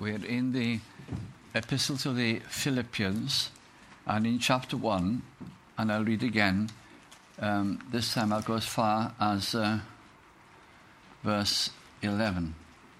We're in the Epistle to the Philippians, and in chapter 1, and I'll read again. This time I'll go as far as verse 11.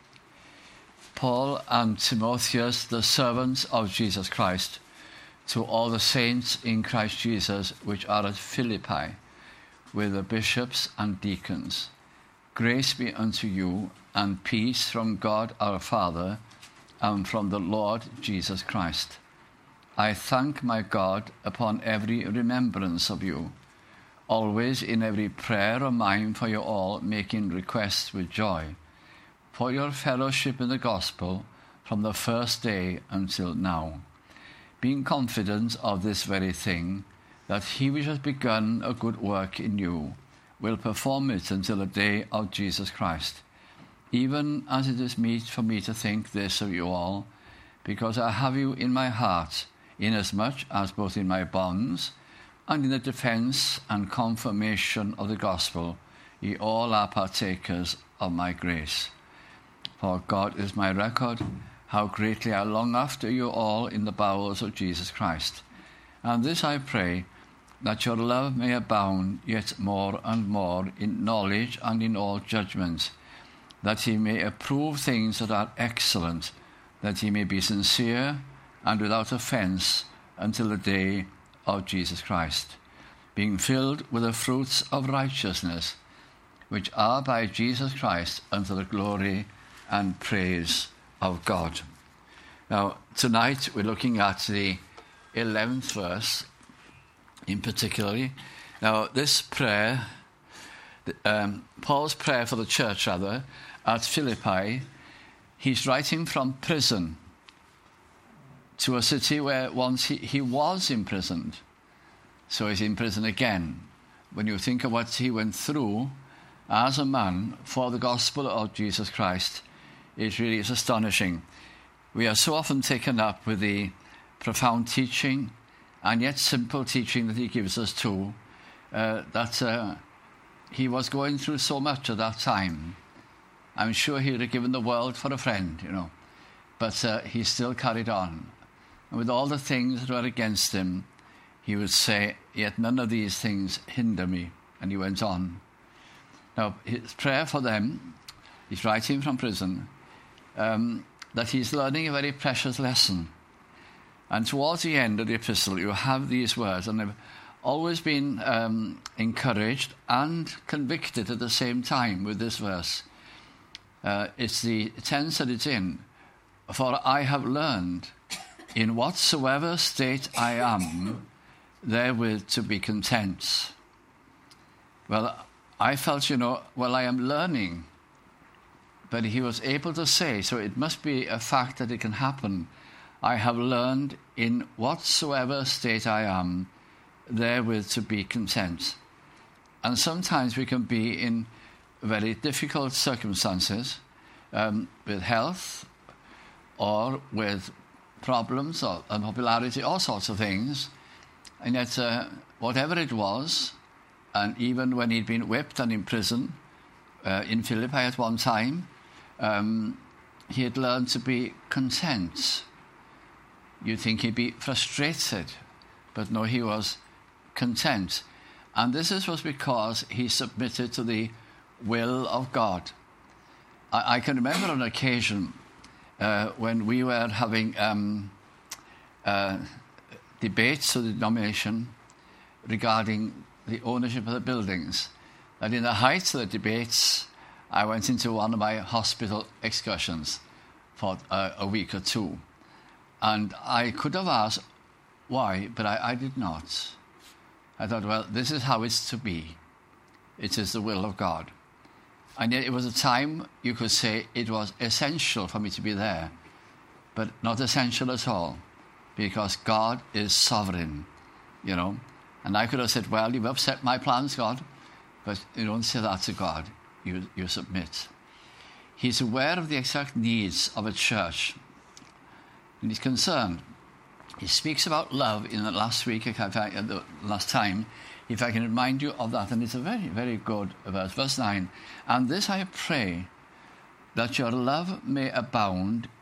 Paul and Timotheus, the servants of Jesus Christ, to all the saints in Christ Jesus which are at Philippi, with the bishops and deacons. Grace be unto you, and peace from God our Father, and from the Lord Jesus Christ. I thank my God upon every remembrance of you, always in every prayer of mine for you all, making requests with joy, for your fellowship in the gospel from the first day until now, being confident of this very thing, that he which has begun a good work in you will perform it until the day of Jesus Christ. Even as it is meet for me to think this of you all, because I have you in my heart, inasmuch as both in my bonds and in the defence and confirmation of the gospel, ye all are partakers of my grace. For God is my record, how greatly I long after you all in the bowels of Jesus Christ. And this I pray, that your love may abound yet more and more in knowledge and in all judgment, that he may approve things that are excellent, that he may be sincere and without offence until the day of Jesus Christ, being filled with the fruits of righteousness, which are by Jesus Christ unto the glory and praise of God. Now, tonight we're looking at the 11th verse in particular. Now, this prayer, Paul's prayer for the church, at Philippi, he's writing from prison to a city where once he was imprisoned. So he's in prison again. When you think of what he went through as a man for the gospel of Jesus Christ, it really is astonishing. We are so often taken up with the profound teaching and yet simple teaching that he gives us too, that he was going through so much at that time. I'm sure he would have given the world for a friend, but he still carried on. And with all the things that were against him, he would say, yet none of these things hinder me. And he went on. Now, his prayer for them, he's writing from prison, that he's learning a very precious lesson. And towards the end of the epistle, you have these words, and they've always been encouraged and convicted at the same time with this verse. It's the tense that it's in. For I have learned, in whatsoever state I am, therewith to be content. Well, I felt, I am learning. But he was able to say, so it must be a fact that it can happen. I have learned, in whatsoever state I am, therewith to be content. And sometimes we can be in very difficult circumstances, with health or with problems or unpopularity, all sorts of things. And yet, whatever it was, and even when he'd been whipped and in prison, in Philippi at one time, he had learned to be content. You'd think he'd be frustrated, but no, he was content. And this was because he submitted to the will of God. I can remember an occasion when we were having debates of the denomination regarding the ownership of the buildings. And in the height of the debates, I went into one of my hospital excursions for a week or two. And I could have asked why, but I did not. I thought, well, this is how it's to be. It is the will of God. And yet it was a time, you could say, it was essential for me to be there, but not essential at all, because God is sovereign, And I could have said, well, you've upset my plans, God, but you don't say that to God. You submit. He's aware of the exact needs of a church, and he's concerned. He speaks about love in the last week, the last time, if I can remind you of that. And it's a very, very good verse. Verse 9, and this I pray, that your love may abound yet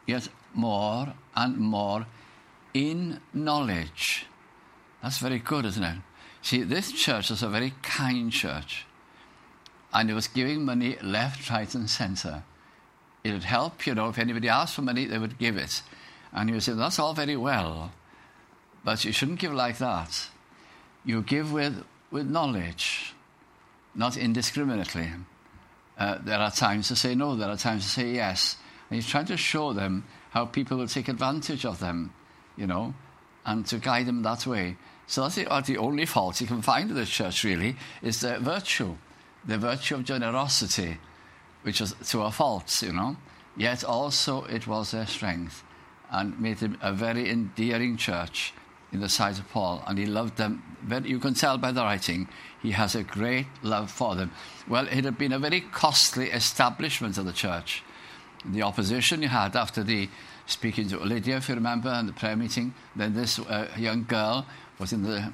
more and more in knowledge. That's very good, isn't it? See, this church is a very kind church. And it was giving money left, right, and centre. It would help, if anybody asked for money, they would give it. And you would say, that's all very well, but you shouldn't give like that. You give with knowledge, not indiscriminately. There are times to say no, there are times to say yes. And he's trying to show them how people will take advantage of them, and to guide them that way. So that's the only fault you can find in the church, really, is the virtue of generosity, which is to a fault, Yet also it was their strength and made him a very endearing church in the sight of Paul. And he loved them. You can tell by the writing, he has a great love for them. Well, it had been a very costly establishment of the church. The opposition you had after the speaking to Lydia, if you remember, and the prayer meeting, then this young girl was under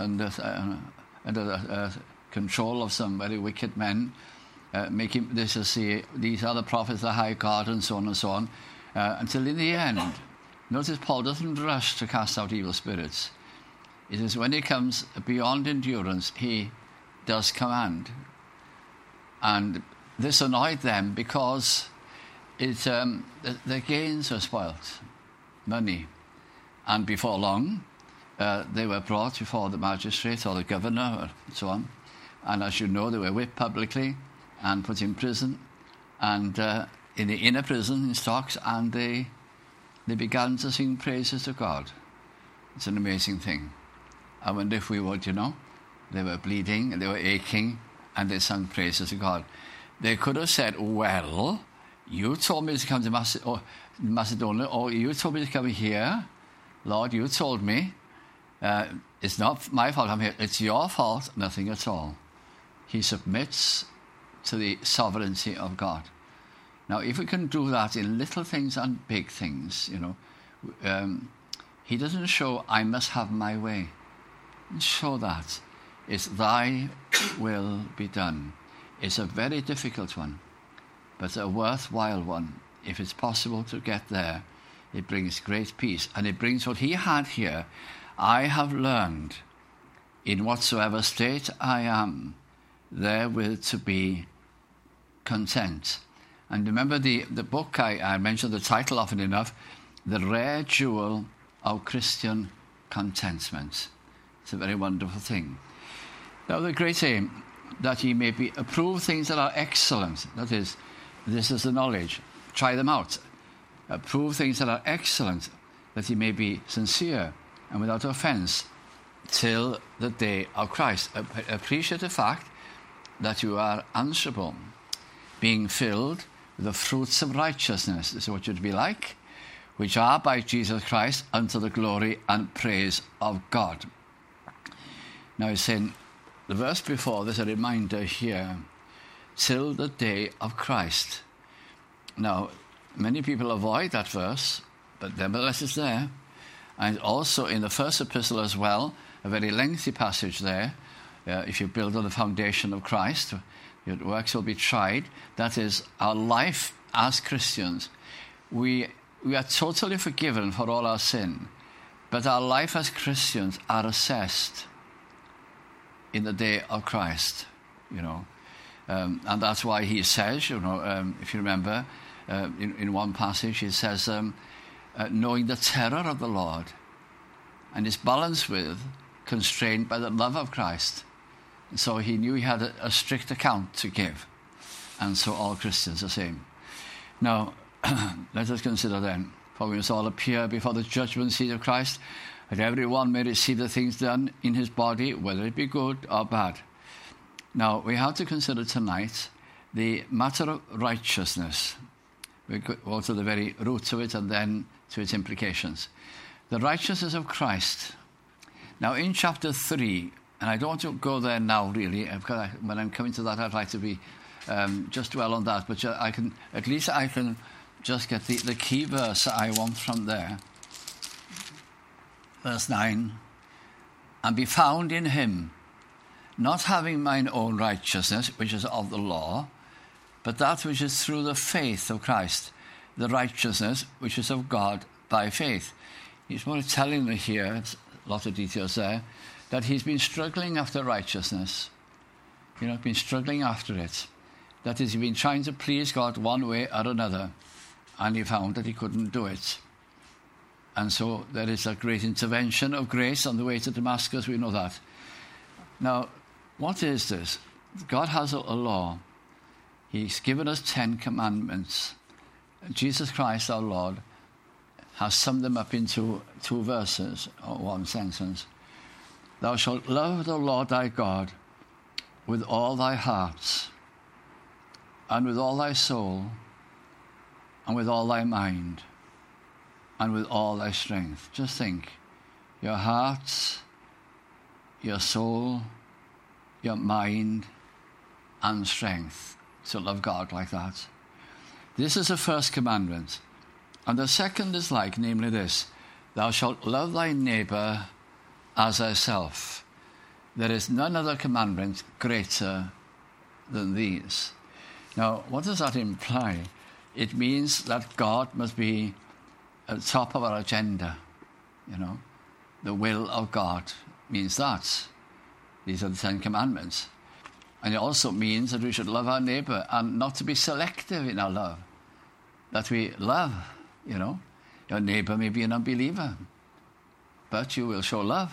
control of some very wicked men, making this as these are the prophets, the high God, and so on, until in the end, notice Paul doesn't rush to cast out evil spirits. It says when he comes beyond endurance, he does command. And this annoyed them because their gains were spoilt, money. And before long, they were brought before the magistrate or the governor and so on. And as you know, they were whipped publicly and put in prison, and in the inner prison in stocks, and they began to sing praises to God. It's an amazing thing. I wonder if we would, They were bleeding and they were aching, and they sang praises to God. They could have said, well, you told me to come to Macedonia, or you told me to come here. Lord, you told me. It's not my fault I'm here. It's your fault, nothing at all. He submits to the sovereignty of God. Now, if we can do that in little things and big things, he doesn't show, I must have my way. Show that. It's thy will be done. It's a very difficult one, but a worthwhile one. If it's possible to get there, it brings great peace. And it brings what he had here. I have learned, in whatsoever state I am, therewith to be content. And remember the book, I mentioned the title often enough, The Rare Jewel of Christian Contentment. It's a very wonderful thing. Now the great aim, that ye may be approve things that are excellent. That is, this is the knowledge. Try them out. Approve things that are excellent, that ye may be sincere and without offence till the day of Christ. Appreciate the fact that you are answerable, being filled with the fruits of righteousness. This is what you'd be like, which are by Jesus Christ unto the glory and praise of God. Now he's saying, the verse before, there's a reminder here, till the day of Christ. Now, many people avoid that verse, but nevertheless it's there. And also in the first epistle as well, a very lengthy passage there. If you build on the foundation of Christ, your works will be tried. That is, our life as Christians. We are totally forgiven for all our sin, but our life as Christians are assessed in the day of Christ, and that's why he says, if you remember, in one passage he says, knowing the terror of the Lord, and is balanced with, constrained by the love of Christ. And so he knew he had a strict account to give, and so all Christians are the same. Now, let us consider then, for we must all appear before the judgment seat of Christ, that everyone may receive the things done in his body, whether it be good or bad. Now, we have to consider tonight the matter of righteousness. We go to the very roots of it and then to its implications. The righteousness of Christ. Now, in chapter 3, and I don't want to go there now, really, because when I'm coming to that, I'd like to be just dwell on that, but I can just get the key verse I want from there. Verse 9, and be found in him, not having mine own righteousness, which is of the law, but that which is through the faith of Christ, the righteousness which is of God by faith. He's more telling me here, a lot of details there, that he's been struggling after righteousness. Been struggling after it. That is, he's been trying to please God one way or another, and he found that he couldn't do it. And so there is a great intervention of grace on the way to Damascus, we know that. Now, what is this? God has a law. He's given us 10 commandments. Jesus Christ, our Lord, has summed them up into 2 verses, or 1 sentence. Thou shalt love the Lord thy God with all thy heart, and with all thy soul, and with all thy mind, and with all thy strength. Just think, your heart, your soul, your mind, and strength, to love God like that. This is the first commandment. And the second is like, namely this: thou shalt love thy neighbour as thyself. There is none other commandment greater than these. Now, what does that imply? It means that God must be at the top of our agenda. The will of God means that. These are the 10 commandments. And it also means that we should love our neighbour and not to be selective in our love. That we love, Your neighbour may be an unbeliever, but you will show love,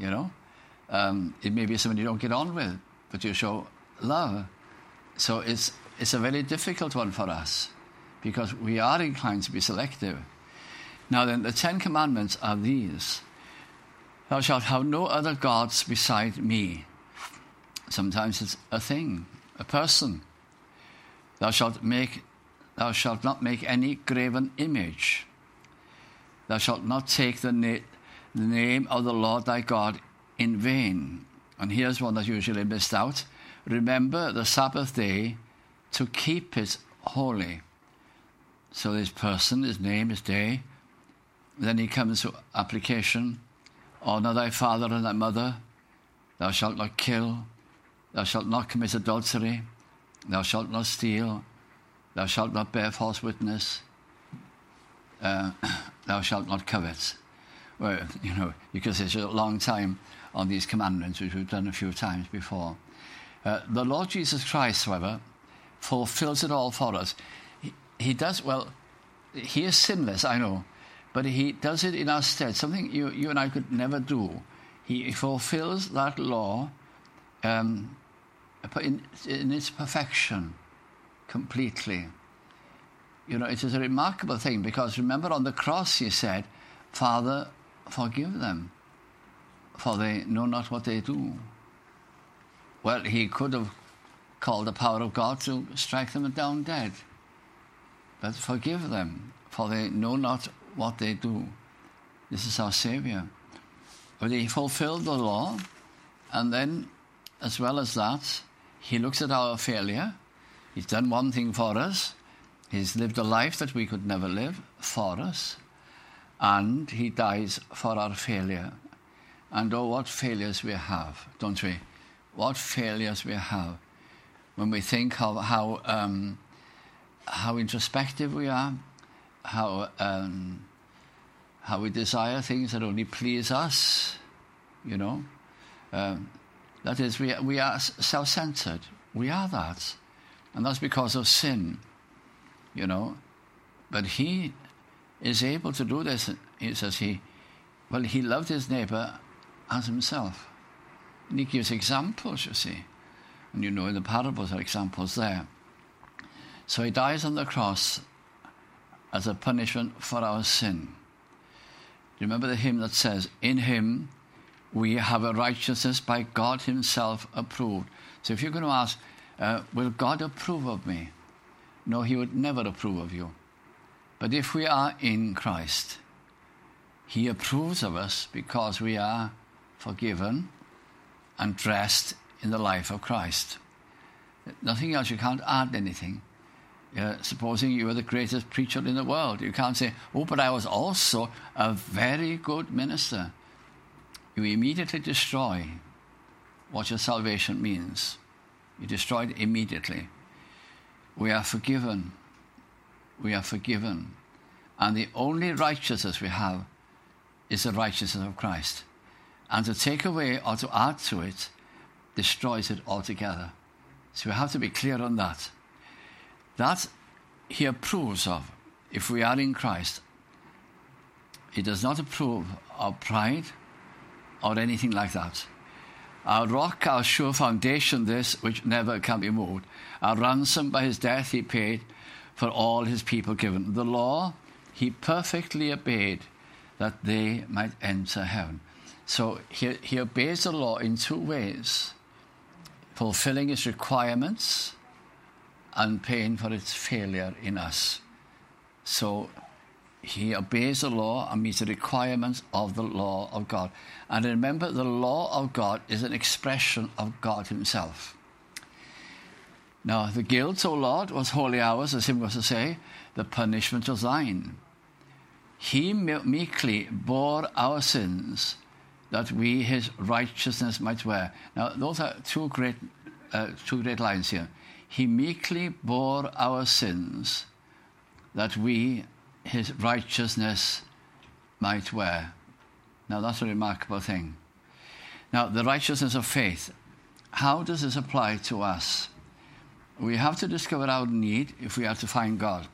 It may be someone you don't get on with, but you show love. So it's a very difficult one for us, because we are inclined to be selective. Now then, the 10 commandments are these. Thou shalt have no other gods beside me. Sometimes it's a thing, a person. Thou shalt not make any graven image. Thou shalt not take the name of the Lord thy God in vain. And here's one that's usually missed out. Remember the Sabbath day to keep it holy. So this person, his name, his day. Then he comes to application. Honour thy father and thy mother. Thou shalt not kill. Thou shalt not commit adultery. Thou shalt not steal. Thou shalt not bear false witness. Thou shalt not covet. Well, you could say it's a long time on these commandments, which we've done a few times before. The Lord Jesus Christ, however, fulfills it all for us. He does, well, he is sinless, I know, but he does it in our stead, something you and I could never do. He fulfills that law in its perfection, completely. It is a remarkable thing, because remember on the cross he said, Father, forgive them, for they know not what they do. Well, he could have called the power of God to strike them down dead. But forgive them, for they know not what they do. This is our Saviour. But he fulfilled the law, and then, as well as that, he looks at our failure. He's done one thing for us. He's lived a life that we could never live for us. And he dies for our failure. And oh, what failures we have, don't we? What failures we have when we think of how introspective we are, how we desire things that only please us, That is, we are self-centered. We are that. And that's because of sin, But he is able to do this. He says he loved his neighbour as himself. And he gives examples, you see. And in the parables are examples there. So he dies on the cross as a punishment for our sin. Remember the hymn that says, in him we have a righteousness by God himself approved. So if you're going to ask, will God approve of me? No, he would never approve of you. But if we are in Christ, he approves of us because we are forgiven and dressed in the life of Christ. Nothing else. You can't add anything. Supposing you were the greatest preacher in the world, you can't say, oh, but I was also a very good minister. You immediately destroy what your salvation means. You destroy it immediately. We are forgiven. we are forgiven. And the only righteousness we have is the righteousness of Christ. And to take away or to add to it destroys it altogether. So we have to be clear on that. That he approves of if we are in Christ. He does not approve of pride or anything like that. Our rock, our sure foundation, this which never can be moved. Our ransom by his death he paid for all his people given. The law he perfectly obeyed that they might enter heaven. So he obeys the law in two ways: fulfilling its requirements and paying for its failure in us. So he obeys the law and meets the requirements of the law of God. And remember, the law of God is an expression of God himself. Now, the guilt, O Lord, was wholly ours, as him was to say, the punishment was thine. He meekly bore our sins, that we his righteousness might wear. Now, those are two great lines here. He meekly bore our sins, that we his righteousness might wear. Now, that's a remarkable thing. Now, the righteousness of faith. How does this apply to us? We have to discover our need if we are to find God.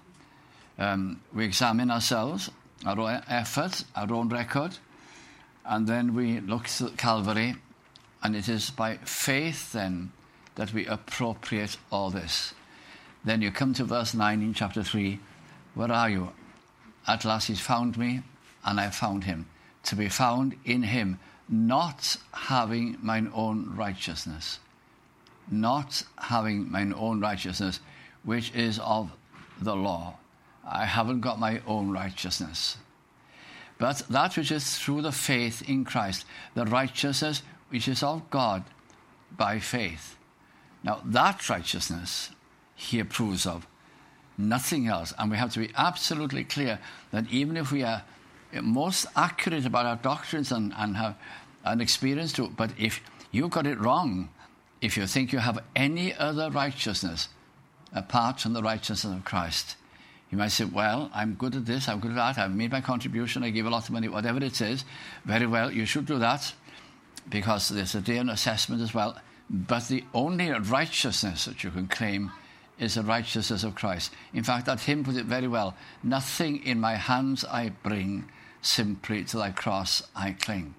We examine ourselves, our own efforts, our own record, and then we look to Calvary, and it is by faith then that we appropriate all this. Then you come to verse 9 in chapter 3. Where are you? At last he's found me, and I found him. To be found in him, not having mine own righteousness. Not having mine own righteousness, which is of the law. I haven't got my own righteousness. But that which is through the faith in Christ, the righteousness which is of God by faith. Now, that righteousness he approves of, nothing else. And we have to be absolutely clear that even if we are most accurate about our doctrines and have an experience to it, but if you got it wrong, if you think you have any other righteousness apart from the righteousness of Christ, you might say, well, I'm good at this, I'm good at that, I've made my contribution, I give a lot of money, whatever it is. Very well, you should do that, because there's a day of assessment as well. But the only righteousness that you can claim is the righteousness of Christ. In fact, that hymn put it very well. Nothing in my hands I bring, simply to thy cross I cling.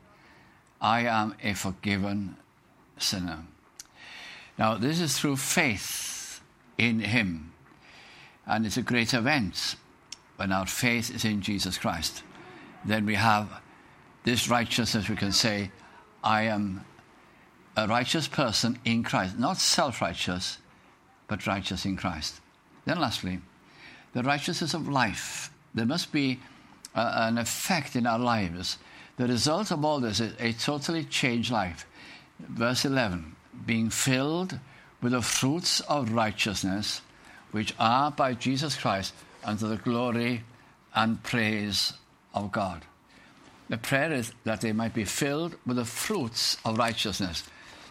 I am a forgiven sinner. Now, this is through faith in him. And it's a great event when our faith is in Jesus Christ. Then we have this righteousness. We can say, I am a righteous person in Christ. Not self-righteous, but righteous in Christ. Then lastly, the righteousness of life. There must be an effect in our lives. The result of all this is a totally changed life. Verse 11, being filled with the fruits of righteousness, which are by Jesus Christ unto the glory and praise of God. The prayer is that they might be filled with the fruits of righteousness.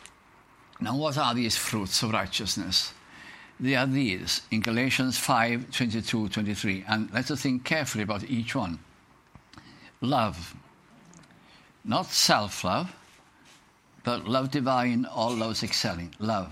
Now, what are these fruits of righteousness? They are these in Galatians 5, 22, 23. And let us think carefully about each one. Love. Not self-love, but love divine, all love's excelling. Love.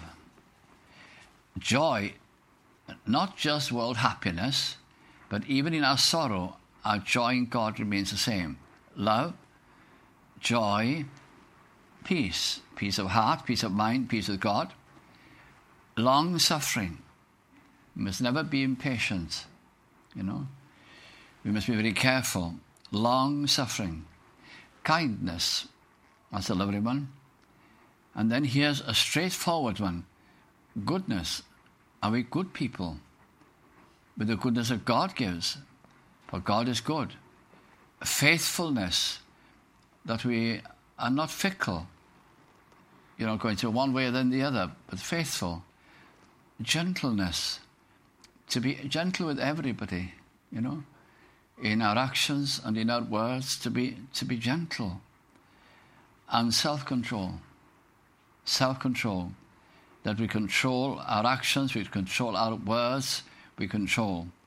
Joy. Not just world happiness, but even in our sorrow, our joy in God remains the same. Love, joy, peace. Peace of heart, peace of mind, peace with God. Long suffering. We must never be impatient, you know. We must be very careful. Long suffering. Kindness. That's a lovely one. And then here's a straightforward one. Goodness. Are we good people? With the goodness that God gives. For God is good. Faithfulness. That we are not fickle. You know, going to one way than the other, but faithful. Gentleness. To be gentle with everybody, you know. In our actions and in our words, to be gentle. And self-control. Self-control. That we control our actions, we control our words, we control.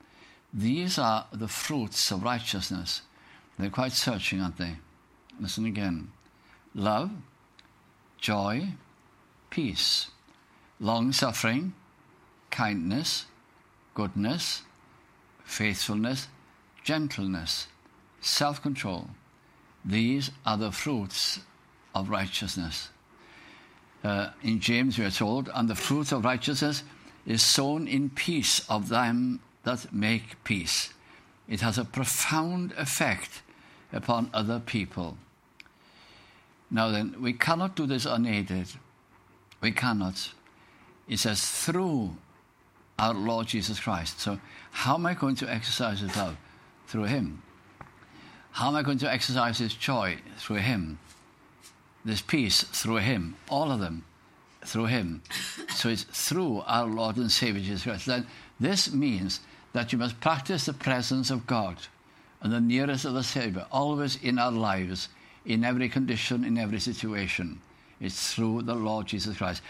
These are the fruits of righteousness. They're quite searching, aren't they? Listen again. Love, joy, peace, long-suffering, kindness, goodness, faithfulness, gentleness, self-control. These are the fruits of righteousness. In James we are told, and the fruit of righteousness is sown in peace of them that make peace. It has a profound effect upon other people. Now then, we cannot do this unaided. We cannot. It says through our Lord Jesus Christ. So how am I going to exercise His love? Through Him. How am I going to exercise His joy? Through Him. This peace? Through Him. All of them. Through Him. So it's through our Lord and Savior Jesus Christ. Then this means that you must practice the presence of God and the nearest of the Savior always in our lives, in every condition, in every situation. It's through the Lord Jesus Christ.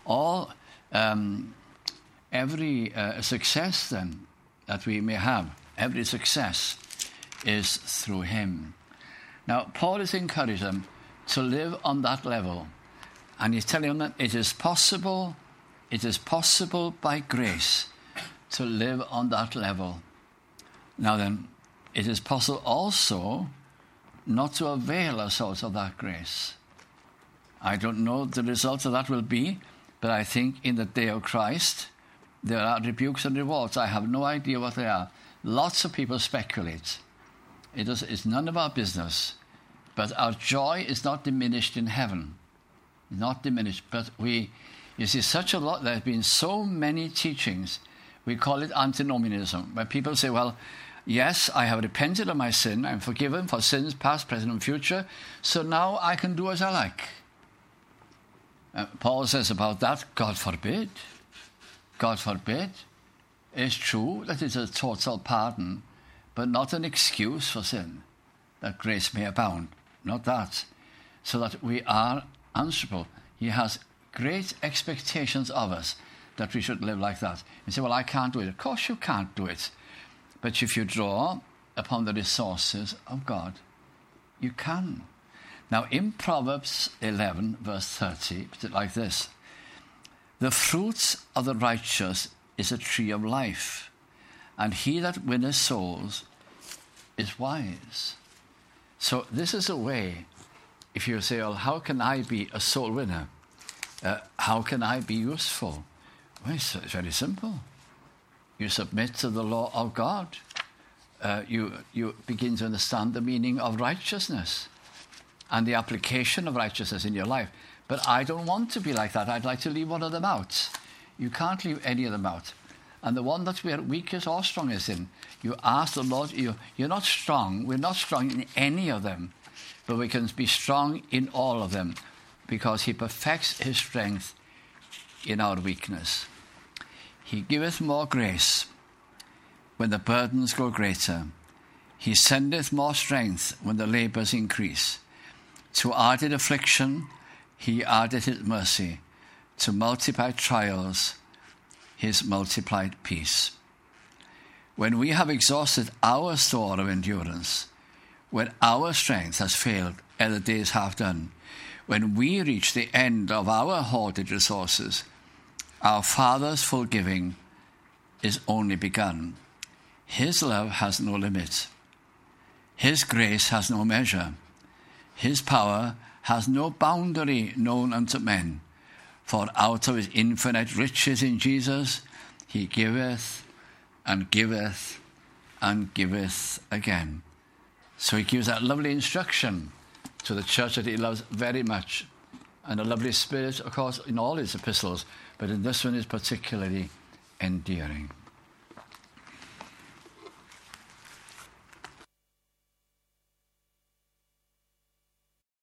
Every success then that we may have, every success is through Him. Now, Paul is encouraging them to live on that level. And he's telling them that it is possible by grace to live on that level. Now then, it is possible also not to avail ourselves of that grace. I don't know the result of that will be, but I think in the day of Christ, there are rebukes and rewards. I have no idea what they are. Lots of people speculate. It's none of our business. But our joy is not diminished in heaven. Not diminished. But you see, such a lot, there have been so many teachings. We call it antinomianism, where people say, well, yes, I have repented of my sin. I'm forgiven for sins past, present, and future. So now I can do as I like. Paul says about that, God forbid. God forbid. It's true that it's a total pardon, but not an excuse for sin, that grace may abound. Not that. So that we are answerable. He has great expectations of us that we should live like that. You say, well, I can't do it. Of course you can't do it. But if you draw upon the resources of God, you can. Now, in Proverbs 11, verse 30, put it like this. The fruits of the righteous is a tree of life, and he that winneth souls is wise. So this is a way, if you say, well, how can I be a soul winner? How can I be useful? Well, it's very simple. You submit to the law of God. You begin to understand the meaning of righteousness and the application of righteousness in your life. But I don't want to be like that. I'd like to leave one of them out. You can't leave any of them out. And the one that we are weakest or strongest in, you ask the Lord, you're not strong. We're not strong in any of them. But we can be strong in all of them because He perfects His strength in our weakness. He giveth more grace when the burdens grow greater. He sendeth more strength when the labours increase. To added affliction, He added His mercy. To multiplied trials, His multiplied peace. When we have exhausted our store of endurance, when our strength has failed ere the day is half done, when we reach the end of our hoarded resources, our Father's full giving is only begun. His love has no limit. His grace has no measure. His power has no boundary known unto men. For out of His infinite riches in Jesus, He giveth and giveth and giveth again. So He gives that lovely instruction to the church that He loves very much. And a lovely spirit, of course, in all His epistles, but in this one is particularly endearing.